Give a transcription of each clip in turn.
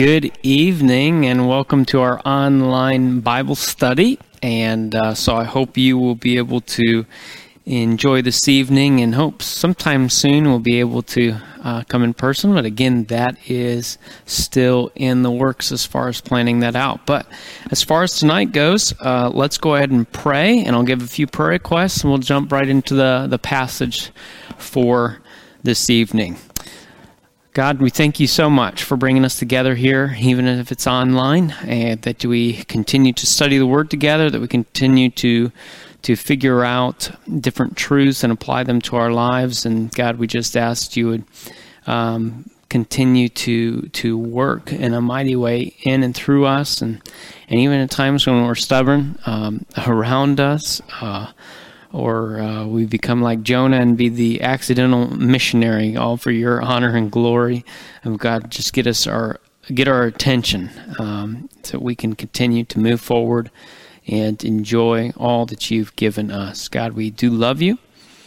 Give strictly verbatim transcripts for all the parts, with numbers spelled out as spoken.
Good evening and welcome to our online Bible study. And uh, so I hope you will be able to enjoy this evening and hope sometime soon we'll be able to uh, come in person. But again, that is still in the works as far as planning that out. But as far as tonight goes, uh, let's go ahead and pray, and I'll give a few prayer requests and we'll jump right into the, the passage for this evening. God, we thank you so much for bringing us together here, even if it's online, and that we continue to study the Word together, that we continue to to figure out different truths and apply them to our lives. And God, we just asked you would um, continue to to work in a mighty way in and through us, and, and even at times when we're stubborn, um, around us, uh or uh, we become like Jonah and be the accidental missionary, all for your honor and glory. And God, just get us our get our attention um, so we can continue to move forward and enjoy all that you've given us. God, we do love you.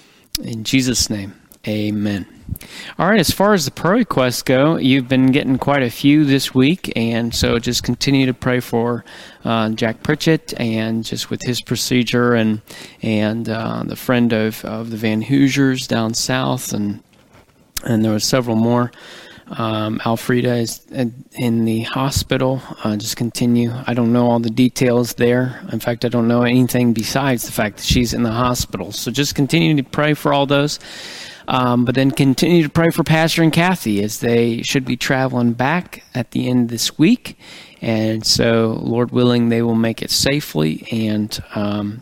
In Jesus' name, amen. All right, as far as the prayer requests go, you've been getting quite a few this week, and so just continue to pray for uh, Jack Pritchett, and just with his procedure, and and uh, the friend of, of the Van Hoosiers down south, and and there were several more. Um, Alfreda is in the hospital. Uh, just continue. I don't know all the details there. In fact, I don't know anything besides the fact that she's in the hospital. So just continue to pray for all those. Um, but then continue to pray for Pastor and Kathy as they should be traveling back at the end of this week. And so, Lord willing, they will make it safely, and um,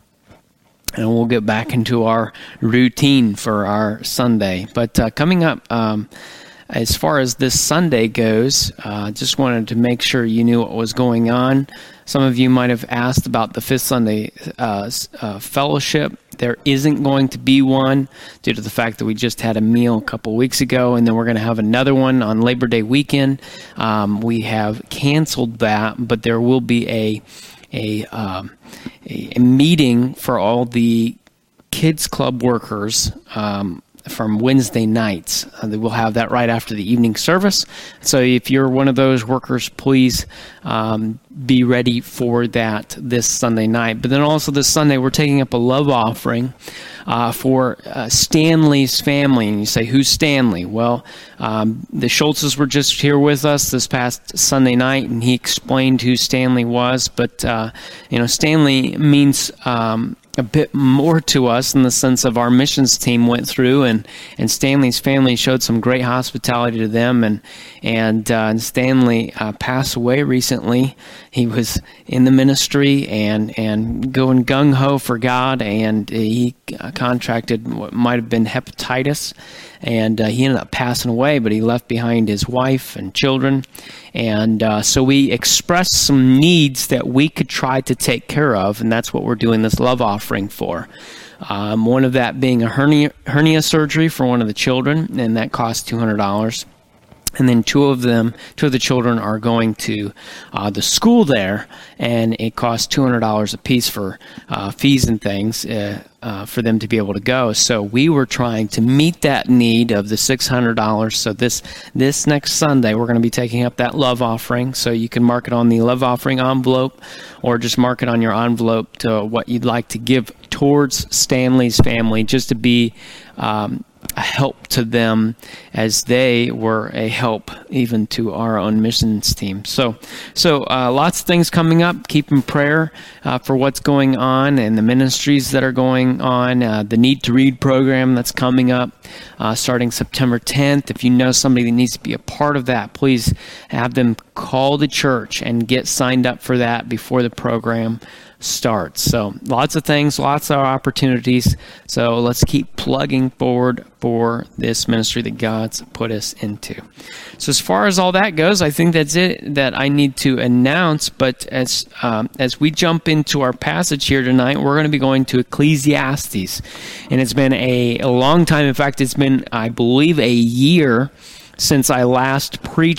and we'll get back into our routine for our Sunday. But uh, coming up, um, as far as this Sunday goes, uh, just wanted to make sure you knew what was going on. Some of you might have asked about the Fifth Sunday uh, uh, Fellowship. There isn't going to be one due to the fact that we just had a meal a couple weeks ago, and then we're going to have another one on Labor Day weekend. Um, we have canceled that, but there will be a a, um, a, a meeting for all the kids club workers um, from Wednesday nights. Uh, we'll have that right after the evening service. So if you're one of those workers, please um, be ready for that this Sunday night. But then also this Sunday, we're taking up a love offering uh, for uh, Stanley's family. And you say, who's Stanley? Well, um, the Schultzes were just here with us this past Sunday night, and he explained who Stanley was. But, uh, you know, Stanley means Um, a bit more to us in the sense of our missions team went through, and, and Stanley's family showed some great hospitality to them, and and, uh, and Stanley uh, passed away recently. He was in the ministry and, and going gung-ho for God, and he uh, contracted what might have been hepatitis, and uh, he ended up passing away, but he left behind his wife and children. And uh, so we expressed some needs that we could try to take care of, and that's what we're doing this love offering for. Um, one of that being a hernia, hernia surgery for one of the children, and that costs two hundred dollars. And then two of them, two of the children are going to uh, the school there, and it costs two hundred dollars a piece for uh, fees and things uh, uh, for them to be able to go. So we were trying to meet that need of the six hundred dollars. So this this next Sunday, we're going to be taking up that love offering. So you can mark it on the love offering envelope, or just mark it on your envelope to what you'd like to give towards Stanley's family, just to be um, a help to them as they were a help even to our own missions team. So so uh, lots of things coming up. Keep in prayer uh, for what's going on and the ministries that are going on. Uh, the Need to Read program that's coming up uh, starting September tenth. If you know somebody that needs to be a part of that, please have them call the church and get signed up for that before the program starts. So lots of things, lots of opportunities. So let's keep plugging forward for this ministry that God's put us into. So as far as all that goes, I think that's it that I need to announce. But as um, as we jump into our passage here tonight, we're going to be going to Ecclesiastes. And it's been a, a long time. In fact, it's been, I believe, a year since I last preached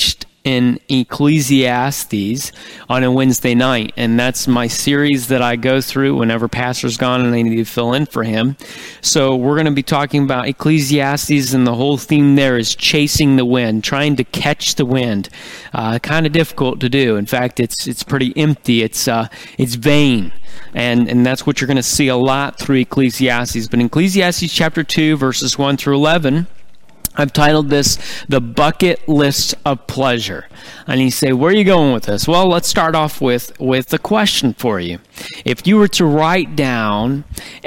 in Ecclesiastes on a Wednesday night, and that's my series that I go through whenever Pastor's gone and I need to fill in for him. So we're going to be talking about Ecclesiastes, and the whole theme there is chasing the wind, trying to catch the wind. Uh, kind of difficult to do. In fact, it's it's pretty empty. It's uh, it's vain. And and that's what you're going to see a lot through Ecclesiastes. But in Ecclesiastes chapter two, verses one through eleven, I've titled this, The Bucket List of Pleasure. And you say, where are you going with this? Well, let's start off with, with a question for you. If you were to write down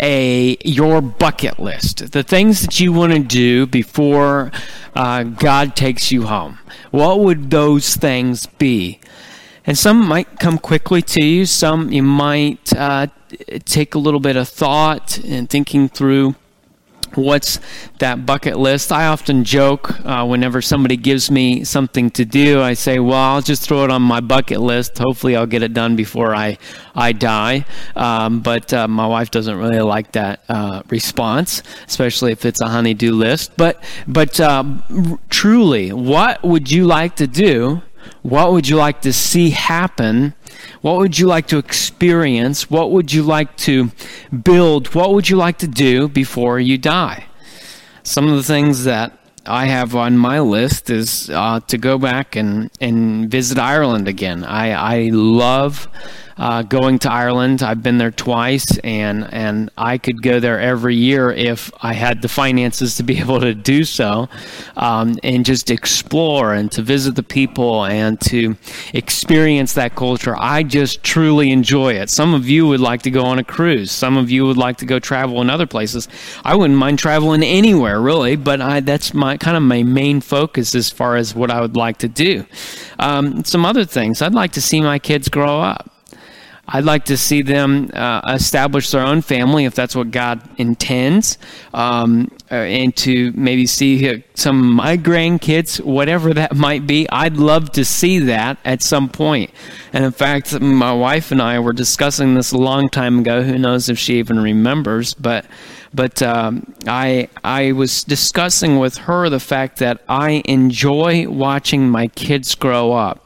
a your bucket list, the things that you want to do before uh, God takes you home, what would those things be? And some might come quickly to you. Some you might uh, take a little bit of thought and thinking through what's that bucket list. I often joke uh, whenever somebody gives me something to do, I say, well, I'll just throw it on my bucket list. Hopefully I'll get it done before I, I die. Um, but uh, my wife doesn't really like that uh, response, especially if it's a honey-do list. But, but uh, truly, what would you like to do? What would you like to see happen? What would you like to experience? What would you like to build? What would you like to do before you die? Some of the things that I have on my list is uh, to go back and, and visit Ireland again. I, I love uh, going to Ireland. I've been there twice, and, and I could go there every year if I had the finances to be able to do so, um, and just explore and to visit the people and to experience that culture. I just truly enjoy it. Some of you would like to go on a cruise. Some of you would like to go travel in other places. I wouldn't mind traveling anywhere, really, but I, that's my kind of my main focus as far as what I would like to do. Um, some other things. I'd like to see my kids grow up. I'd like to see them uh, establish their own family, if that's what God intends, um, and to maybe see some of my grandkids, whatever that might be. I'd love to see that at some point. And in fact, my wife and I were discussing this a long time ago. Who knows if she even remembers, but but um, I I was discussing with her the fact that I enjoy watching my kids grow up.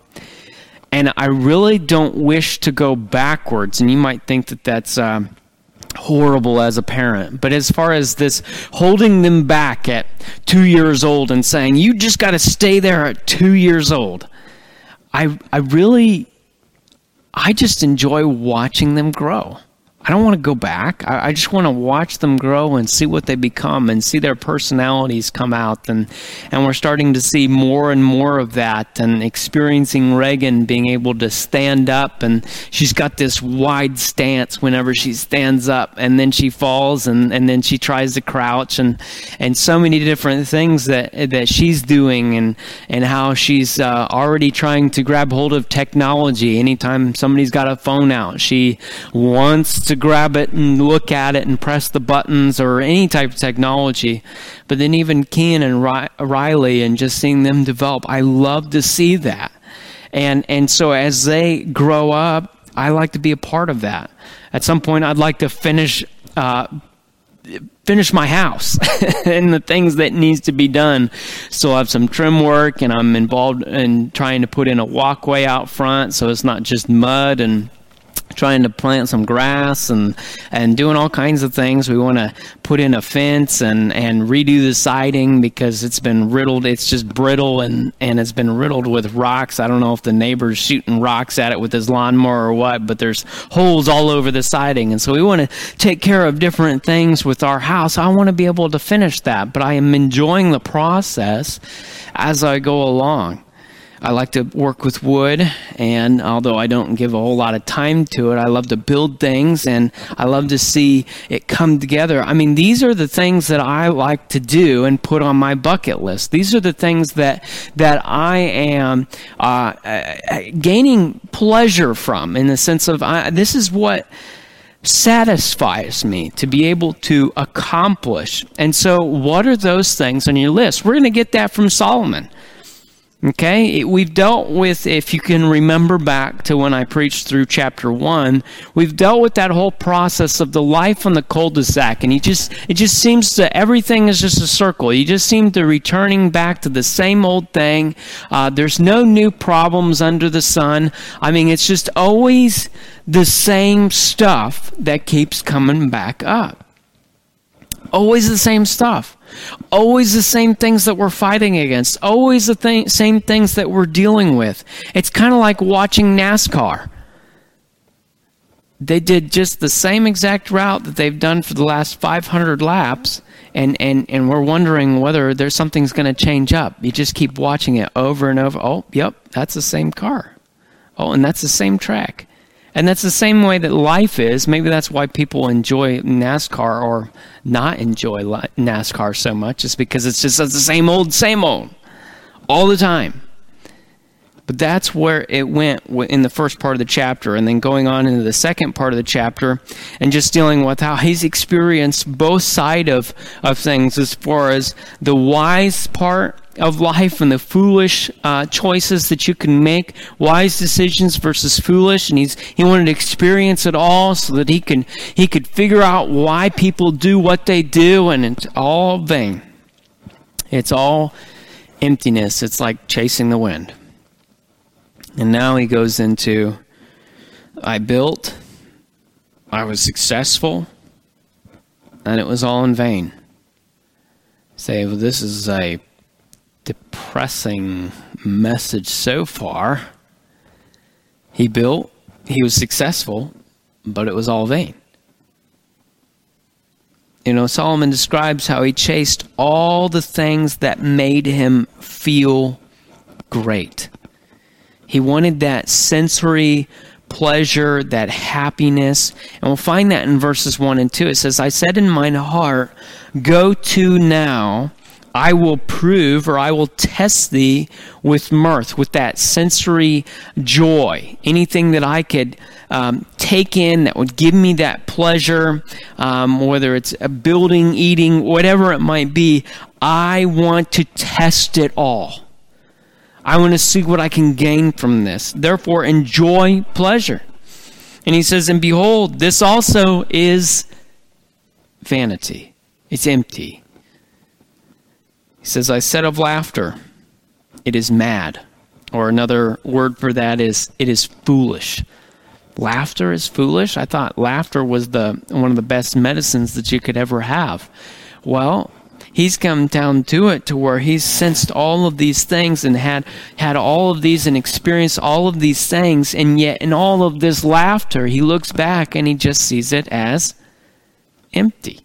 And I really don't wish to go backwards. And you might think that that's uh, horrible as a parent. But as far as this holding them back at two years old and saying, you just got to stay there at two years old. I, I really, I just enjoy watching them grow. I don't want to go back. I, I just want to watch them grow and see what they become and see their personalities come out. And, and we're starting to see more and more of that, and experiencing Reagan being able to stand up, and she's got this wide stance whenever she stands up, and then she falls, and, and then she tries to crouch, and, and so many different things that that she's doing, and, and how she's uh, already trying to grab hold of technology. Anytime somebody's got a phone out, she wants to to grab it and look at it and press the buttons or any type of technology. But then even Ken and Riley, and just seeing them develop, I love to see that. And and so as they grow up, I like to be a part of that. At some point, I'd like to finish uh, finish my house and the things that needs to be done. Still have some trim work, and I'm involved in trying to put in a walkway out front so it's not just mud, and trying to plant some grass, and, and doing all kinds of things. We want to put in a fence and, and redo the siding because it's been riddled. It's just brittle, and, and it's been riddled with rocks. I don't know if the neighbor's shooting rocks at it with his lawnmower or what, but there's holes all over the siding. And so we want to take care of different things with our house. I want to be able to finish that, but I am enjoying the process as I go along. I like to work with wood, and although I don't give a whole lot of time to it, I love to build things, and I love to see it come together. I mean, these are the things that I like to do and put on my bucket list. These are the things that that I am uh, gaining pleasure from, in the sense of I, this is what satisfies me to be able to accomplish. And so what are those things on your list? We're going to get that from Solomon. Okay, we've dealt with, if you can remember back to when I preached through chapter one, we've dealt with that whole process of the life on the cul-de-sac, and you just it just seems to, everything is just a circle. You just seem to returning back to the same old thing. Uh, there's no new problems under the sun. I mean, it's just always the same stuff that keeps coming back up. Always the same stuff. Always the same things that we're fighting against. Always the th- same things that we're dealing with. It's kind of like watching NASCAR. They did just the same exact route that they've done for the last five hundred laps, and, and, and we're wondering whether there's something's going to change up. You just keep watching it over and over. Oh, yep, that's the same car. Oh, and that's the same track. And that's the same way that life is. Maybe that's why people enjoy NASCAR or not enjoy NASCAR so much, is because it's just it's the same old, same old, all the time. But that's where it went in the first part of the chapter, and then going on into the second part of the chapter, and just dealing with how he's experienced both sides of, of things, as far as the wise part of life and the foolish uh, choices that you can make, wise decisions versus foolish, and he's he wanted to experience it all so that he can he could figure out why people do what they do, and it's all vain. It's all emptiness. It's like chasing the wind. And now he goes into, I built, I was successful, and it was all in vain. Say, well, this is a depressing message so far. He built, he was successful, but it was all vain. You know, Solomon describes how he chased all the things that made him feel great. He wanted that sensory pleasure, that happiness. And we'll find that in verses one and two. It says, I said in mine heart, go to now, I will prove, or I will test thee with mirth, with that sensory joy. Anything that I could um, take in that would give me that pleasure, um, whether it's a building, eating, whatever it might be, I want to test it all. I want to see what I can gain from this. Therefore, enjoy pleasure. And he says, and behold, this also is vanity. It's empty. He says, I said of laughter, it is mad. Or another word for that is, it is foolish. Laughter is foolish? I thought laughter was the one of the best medicines that you could ever have. Well, he's come down to it to where he's sensed all of these things and had had all of these and experienced all of these things, and yet in all of this laughter, he looks back and he just sees it as empty.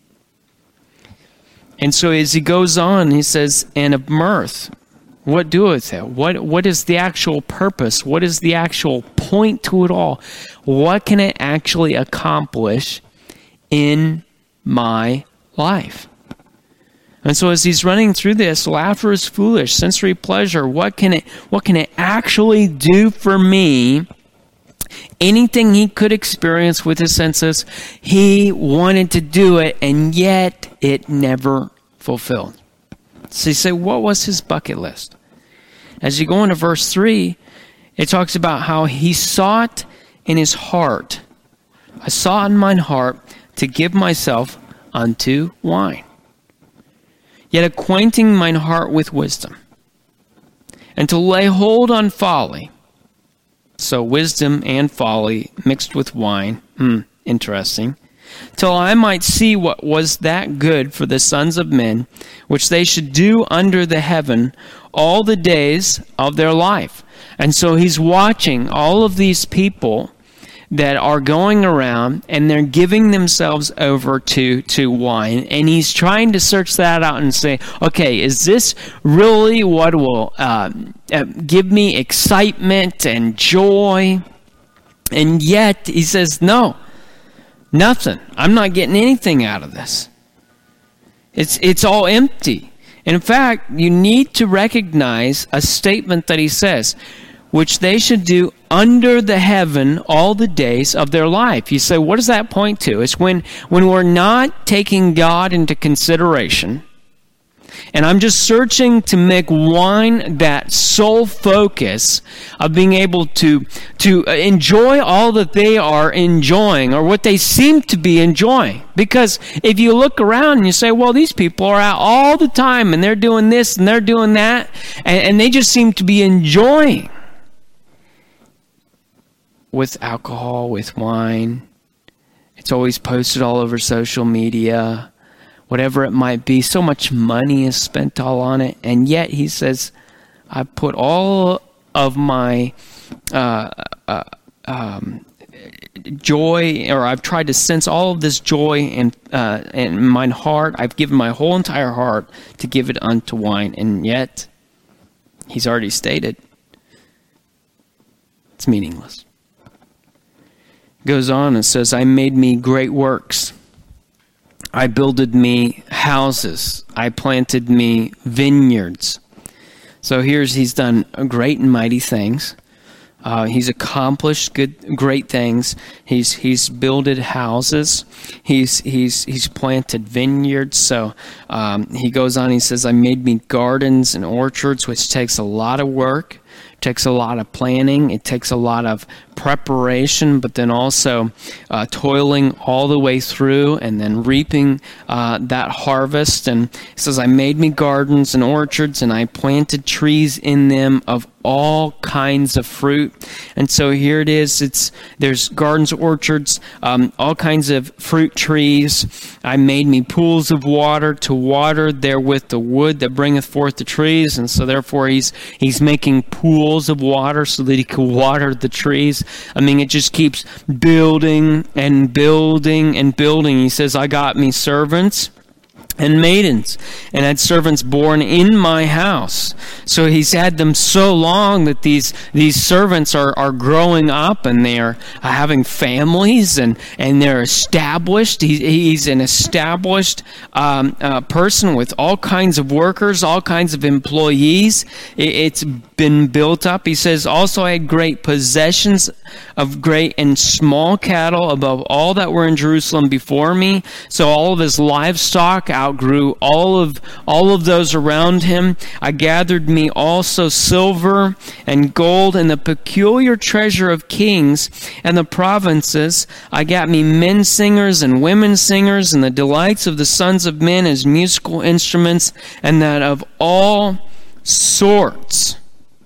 And so as he goes on, he says, and of mirth, what doeth it? What what is the actual purpose? What is the actual point to it all? What can it actually accomplish in my life? And so as he's running through this, laughter is foolish, sensory pleasure, what can it what can it actually do for me? Anything he could experience with his senses, he wanted to do it, and yet it never fulfilled. So you say, what was his bucket list? As you go into verse three, it talks about how he sought in his heart. I sought in mine heart to give myself unto wine, yet acquainting mine heart with wisdom, and to lay hold on folly. So wisdom and folly mixed with wine. Hmm, interesting. Till I might see what was that good for the sons of men, which they should do under the heaven all the days of their life. And so he's watching all of these people that are going around and they're giving themselves over to, to wine. And he's trying to search that out and say, okay, is this really what will uh, uh, give me excitement and joy? And yet he says, no, nothing. I'm not getting anything out of this. It's, it's all empty. In fact, you need to recognize a statement that he says, which they should do under the heaven all the days of their life. You say, what does that point to? It's when, when we're not taking God into consideration, And I'm just searching to make wine that sole focus of being able to, to enjoy all that they are enjoying, or what they seem to be enjoying. Because if you look around and you say, well, these people are out all the time and they're doing this and they're doing that, and, and they just seem to be enjoying with alcohol, with wine. It's always posted all over social media, whatever it might be. So much money is spent all on it. And yet he says, I put all of my uh, uh, um, joy, or I've tried to sense all of this joy in, uh, in mine heart. I've given my whole entire heart to give it unto wine. And yet, he's already stated, it's meaningless. Goes on and says, I made me great works. I builded me houses. I planted me vineyards. So here's, he's done great and mighty things. Uh, he's accomplished good, great things. He's he's builded houses. He's he's he's planted vineyards. So um, he goes on. He says, I made me gardens and orchards, which takes a lot of work. Takes a lot of planning. It takes a lot of preparation, but then also uh, toiling all the way through and then reaping uh, that harvest. And it says, I made me gardens and orchards, and I planted trees in them of all kinds of fruit. And so here it is. It's there's gardens, orchards, um, all kinds of fruit trees. I made me pools of water to water therewith the wood that bringeth forth the trees. And so therefore he's he's making pools of water so that he can water the trees. I mean, it just keeps building and building and building. He says, I got me servants and maidens, and had servants born in my house. So he's had them so long that these these servants are, are growing up, and they're having families, and, and they're established. He, he's an established um, uh, person with all kinds of workers, all kinds of employees. It, it's been built up. He says, also I had great possessions of great and small cattle above all that were in Jerusalem before me. So all of his livestock outgrew all of all of those around him. I gathered me also silver and gold and the peculiar treasure of kings and the provinces. I got me men singers and women singers, and the delights of the sons of men as musical instruments, and that of all sorts.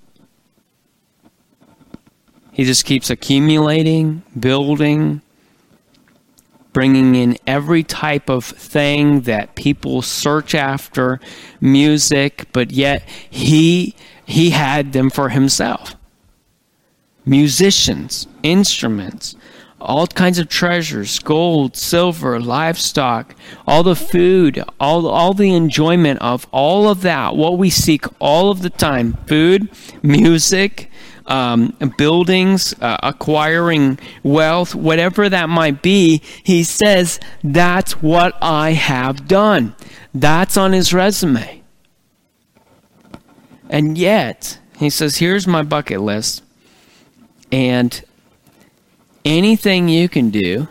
He just keeps accumulating, building, bringing in every type of thing that people search after, music, but yet he he had them for himself. Musicians, instruments, all kinds of treasures, gold, silver, livestock, all the food, all, all the enjoyment of all of that, what we seek all of the time, food, music, Um, buildings, uh, acquiring wealth, whatever that might be. He says, that's what I have done. That's on his resume. And yet, he says, here's my bucket list. And anything you can do,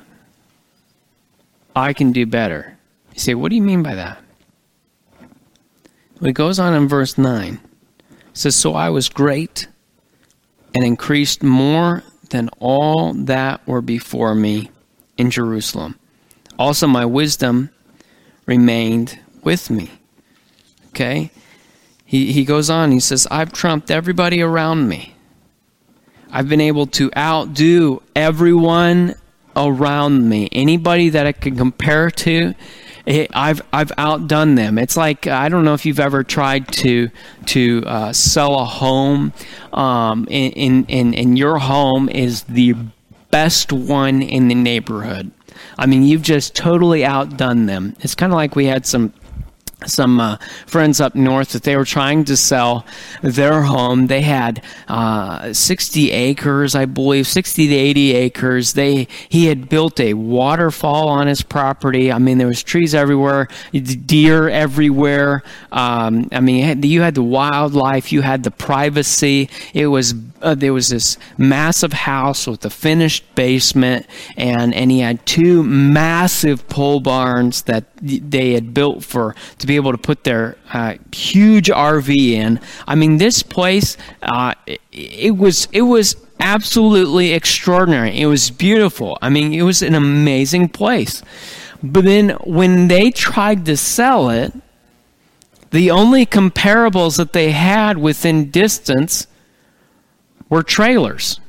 I can do better. You say, what do you mean by that? Well, he goes on in verse nine. It says, so I was great and increased more than all that were before me in Jerusalem. Also my wisdom remained with me. Okay? He he goes on, he says, I've trumped everybody around me. I've been able to outdo everyone around me. Anybody that I could compare to, I've I've outdone them. It's like, I don't know if you've ever tried to to uh, sell a home, um, in in in your home is the best one in the neighborhood. I mean, you've just totally outdone them. It's kind of like we had some. Some uh, friends up north that they were trying to sell their home. They had uh, sixty acres, I believe, sixty to eighty acres. They he had built a waterfall on his property. I mean, there was trees everywhere, deer everywhere. Um, I mean, you had, you had the wildlife, you had the privacy. It was uh, there was this massive house with a finished basement, and and he had two massive pole barns that they had built for to be able to put their uh, huge R V in. I mean, this place, uh, it, it was it was absolutely extraordinary. It was beautiful. I mean, it was an amazing place. But then when they tried to sell it, the only comparables that they had within distance were trailers.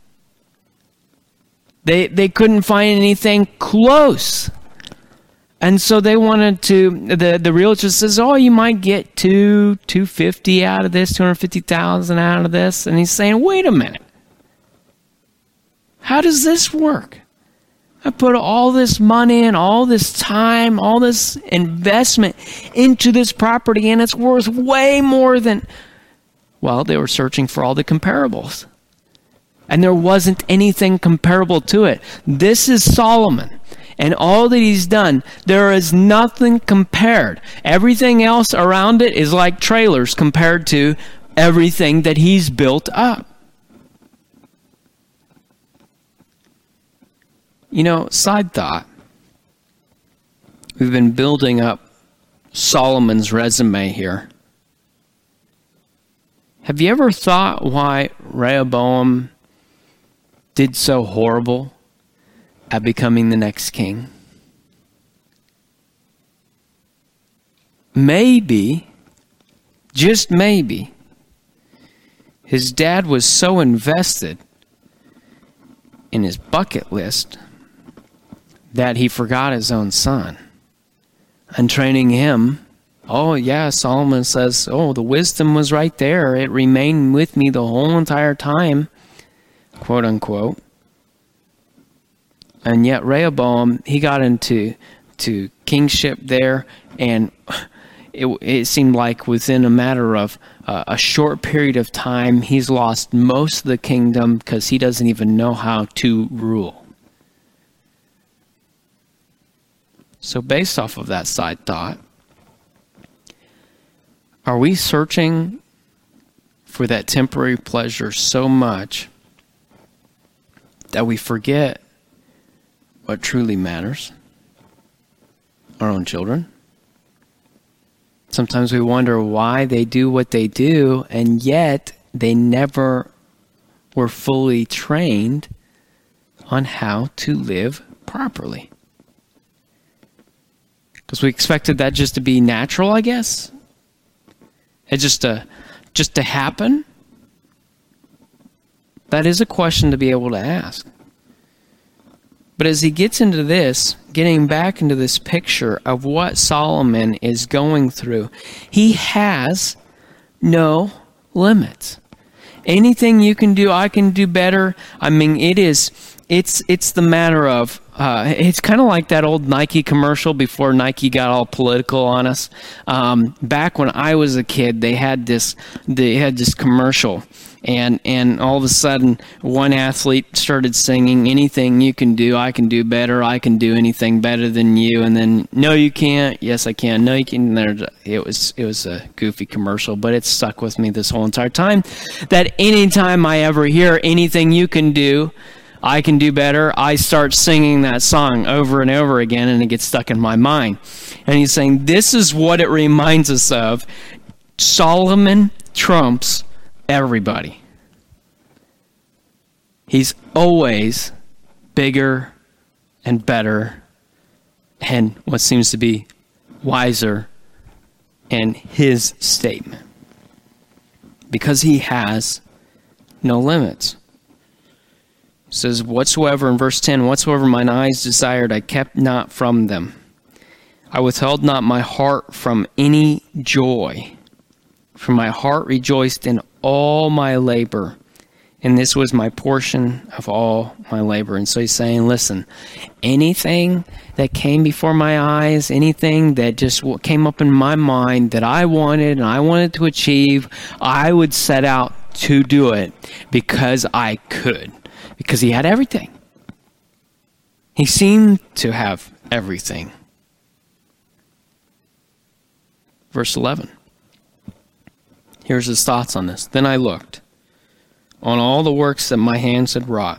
They they couldn't find anything close. And so they wanted to, the, the realtor says, oh, you might get two, two fifty out of this, two hundred fifty thousand out of this. And he's saying, wait a minute. How does this work? I put all this money and all this time, all this investment into this property, and it's worth way more than... Well, they were searching for all the comparables. And there wasn't anything comparable to it. This is Solomon. And all that he's done, there is nothing compared. Everything else around it is like trailers compared to everything that he's built up. You know, side thought. We've been building up Solomon's resume here. Have you ever thought why Rehoboam did so horrible at becoming the next king? Maybe, just maybe, his dad was so invested in his bucket list that he forgot his own son. And training him, oh yeah, Solomon says, oh, the wisdom was right there. It remained with me the whole entire time, quote unquote. And yet Rehoboam, he got into to kingship there, and it, it seemed like within a matter of uh, a short period of time, he's lost most of the kingdom because he doesn't even know how to rule. So based off of that side thought, are we searching for that temporary pleasure so much that we forget what truly matters? Our own children. Sometimes we wonder why they do what they do, and yet they never were fully trained on how to live properly. Because we expected that just to be natural, I guess. It just to, just to happen. That is a question to be able to ask. But as he gets into this, getting back into this picture of what Solomon is going through, he has no limits. Anything you can do, I can do better. I mean, it is, it's, it's the matter of, uh, it's kind of like that old Nike commercial before Nike got all political on us. Um, back when I was a kid, they had this, they had this commercial. And and all of a sudden, one athlete started singing, anything you can do, I can do better. I can do anything better than you. And then, no, you can't. Yes, I can. No, you can. It was it was a goofy commercial, but it stuck with me this whole entire time. That anytime I ever hear anything you can do, I can do better, I start singing that song over and over again, and it gets stuck in my mind. And he's saying, this is what it reminds us of. Solomon trumps everybody. He's always bigger and better and what seems to be wiser in his statement. Because he has no limits. It says, whatsoever, in verse ten, whatsoever mine eyes desired, I kept not from them. I withheld not my heart from any joy. For my heart rejoiced in all my labor, and this was my portion of all my labor. And so he's saying, listen, anything that came before my eyes, anything that just came up in my mind that I wanted and I wanted to achieve, I would set out to do it because I could. Because he had everything. He seemed to have everything. Verse eleven. Here's his thoughts on this. Then I looked on all the works that my hands had wrought,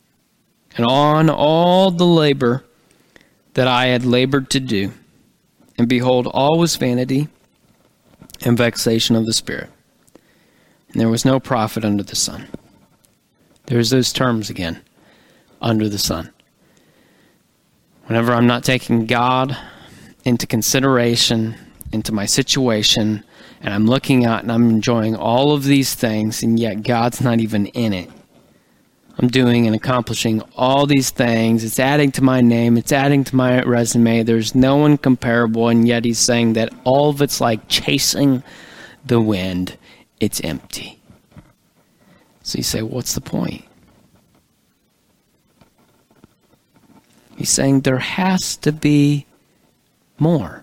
and on all the labor that I had labored to do, And behold, all was vanity and vexation of the spirit. And there was no profit under the sun. There's those terms again, under the sun. Whenever I'm not taking God into consideration, into my situation, and I'm looking out and I'm enjoying all of these things, and yet God's not even in it. I'm doing and accomplishing all these things. It's adding to my name. It's adding to my resume. There's no one comparable, and yet he's saying that all of it's like chasing the wind. It's empty. So you say, what's the point? He's saying there has to be more.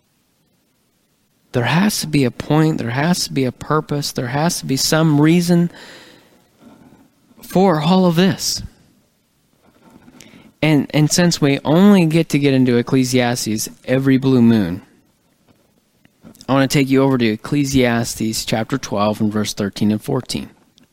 There has to be a point. There has to be a purpose. There has to be some reason for all of this. And and since we only get to get into Ecclesiastes every blue moon, I want to take you over to Ecclesiastes chapter twelve and verse thirteen and fourteen.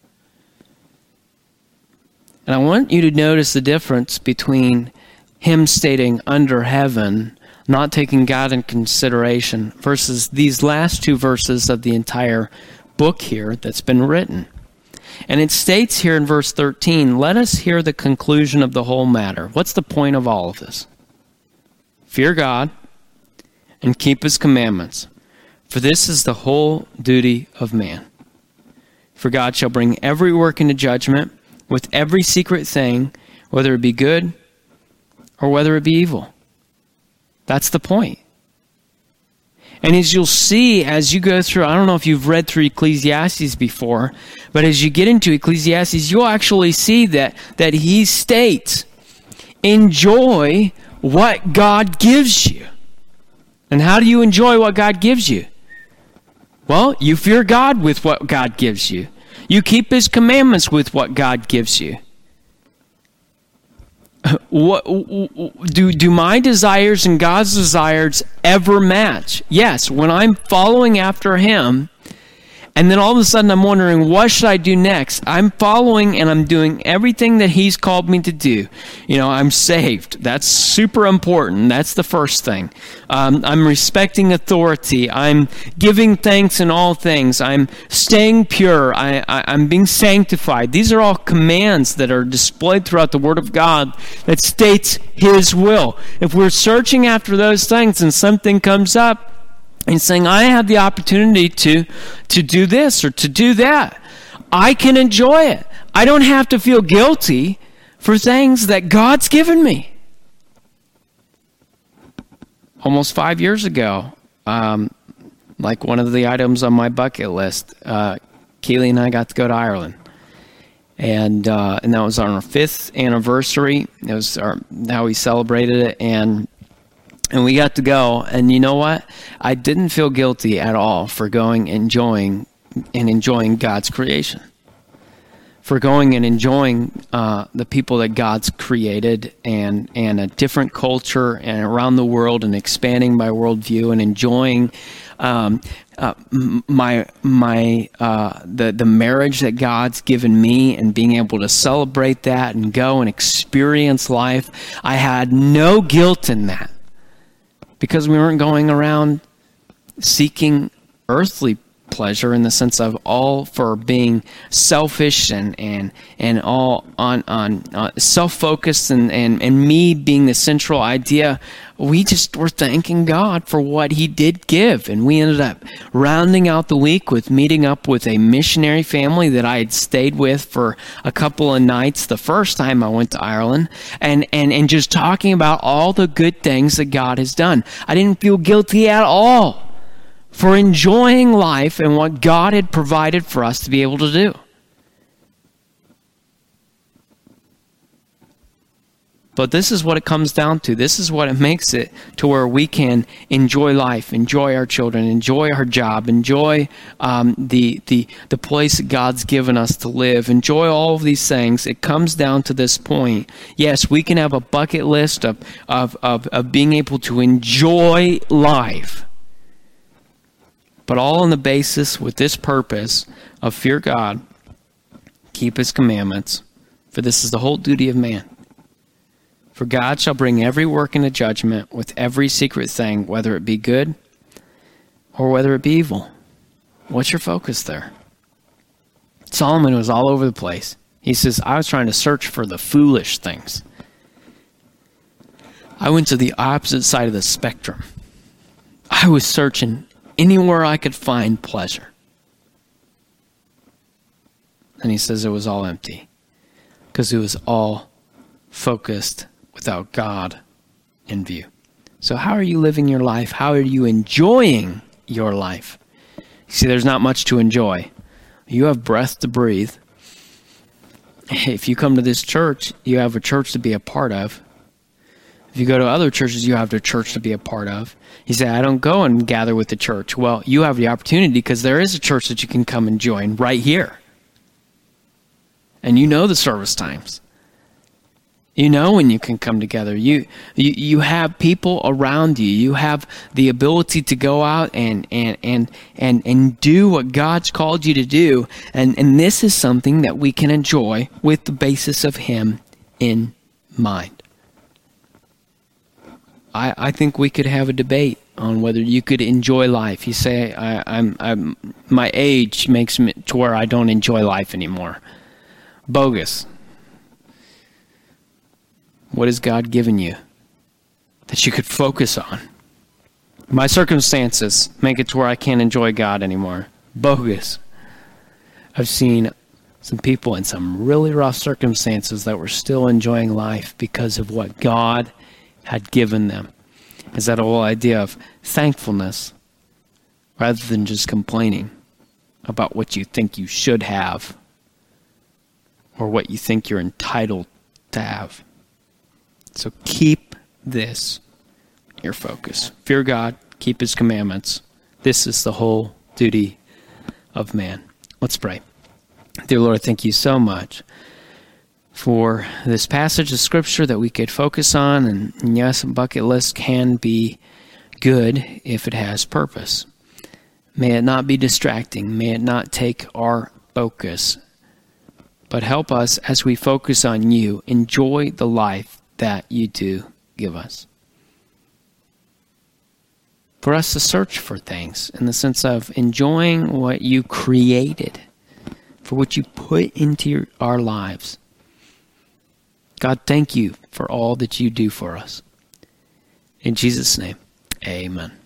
And I want you to notice the difference between him stating under heaven, not taking God in consideration, versus these last two verses of the entire book here that's been written. And it states here in verse thirteen, let us hear the conclusion of the whole matter. What's the point of all of this? Fear God and keep his commandments, for this is the whole duty of man. For God shall bring every work into judgment with every secret thing, whether it be good or whether it be evil. That's the point. And as you'll see as you go through, I don't know if you've read through Ecclesiastes before, but as you get into Ecclesiastes, you'll actually see that, that he states, enjoy what God gives you. And how do you enjoy what God gives you? Well, you fear God with what God gives you. You keep his commandments with what God gives you. What, do, do my desires and God's desires ever match? Yes, when I'm following after him, and then all of a sudden I'm wondering, what should I do next? I'm following and I'm doing everything that he's called me to do. You know, I'm saved. That's super important. That's the first thing. Um, I'm respecting authority. I'm giving thanks in all things. I'm staying pure. I, I, I'm being sanctified. These are all commands that are displayed throughout the Word of God that states his will. If we're searching after those things and something comes up, and saying, I have the opportunity to, to do this or to do that, I can enjoy it. I don't have to feel guilty for things that God's given me. Almost five years ago, um, like one of the items on my bucket list, uh, Keely and I got to go to Ireland. And uh, and that was on our fifth anniversary. It was our, how we celebrated it, and And we got to go, and you know what? I didn't feel guilty at all for going and enjoying and enjoying God's creation, for going and enjoying uh, the people that God's created, and and a different culture and around the world, and expanding my worldview, and enjoying um, uh, my my uh, the the marriage that God's given me, and being able to celebrate that and go and experience life. I had no guilt in that, because we weren't going around seeking earthly pleasure in the sense of all for being selfish and and and all on on uh, self-focused and, and and me being the central idea. We just were thanking God for what he did give, and we ended up rounding out the week with meeting up with a missionary family that I had stayed with for a couple of nights the first time I went to Ireland, and and and just talking about all the good things that God has done. I didn't feel guilty at all for enjoying life and what God had provided for us to be able to do. But this is what it comes down to. This is what it makes it to where we can enjoy life, enjoy our children, enjoy our job, enjoy um, the, the, the place that God's given us to live, enjoy all of these things. It comes down to this point. Yes, we can have a bucket list of, of, of, of being able to enjoy life, but all on the basis with this purpose of fear God, keep his commandments, for this is the whole duty of man. For God shall bring every work into judgment with every secret thing, whether it be good or whether it be evil. What's your focus there? Solomon was all over the place. He says, I was trying to search for the foolish things. I went to the opposite side of the spectrum. I was searching anywhere I could find pleasure. And he says it was all empty because it was all focused without God in view. So how are you living your life? How are you enjoying your life? You see, there's not much to enjoy. You have breath to breathe. If you come to this church, you have a church to be a part of. If you go to other churches, you have a church to be a part of. You say, I don't go and gather with the church. Well, you have the opportunity because there is a church that you can come and join right here. And you know the service times. You know when you can come together. You, you you have people around you. You have the ability to go out and and and and, and do what God's called you to do. And, and this is something that we can enjoy with the basis of Him in mind. I, I think we could have a debate on whether you could enjoy life. You say, I, I'm, I'm my age makes me to where I don't enjoy life anymore. Bogus. What has God given you that you could focus on? My circumstances make it to where I can't enjoy God anymore. Bogus. I've seen some people in some really rough circumstances that were still enjoying life because of what God had given them. Is that whole idea of thankfulness rather than just complaining about what you think you should have or what you think you're entitled to have. So keep this your focus. Fear God, keep His commandments. This is the whole duty of man. Let's pray. Dear Lord, thank you so much for this passage of Scripture that we could focus on. And, and yes, a bucket list can be good if it has purpose. May it not be distracting. May it not take our focus. But help us as we focus on you, enjoy the life that you do give us. For us to search for things in the sense of enjoying what you created, for what you put into your, our lives. God, thank you for all that you do for us. In Jesus' name, amen.